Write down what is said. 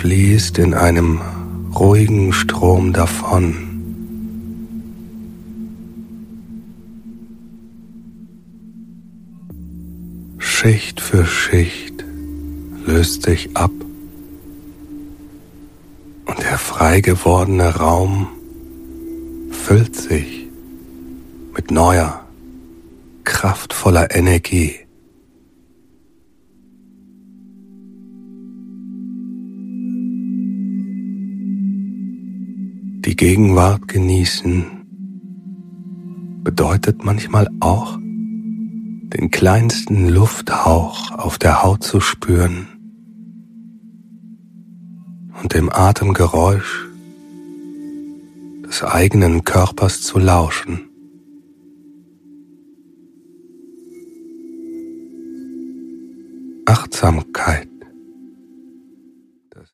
fließt in einem ruhigen Strom davon. Schicht für Schicht löst sich ab und der frei gewordene Raum füllt sich mit neuer, kraftvoller Energie. Die Gegenwart genießen bedeutet manchmal auch, den kleinsten Lufthauch auf der Haut zu spüren und dem Atemgeräusch des eigenen Körpers zu lauschen. Achtsamkeit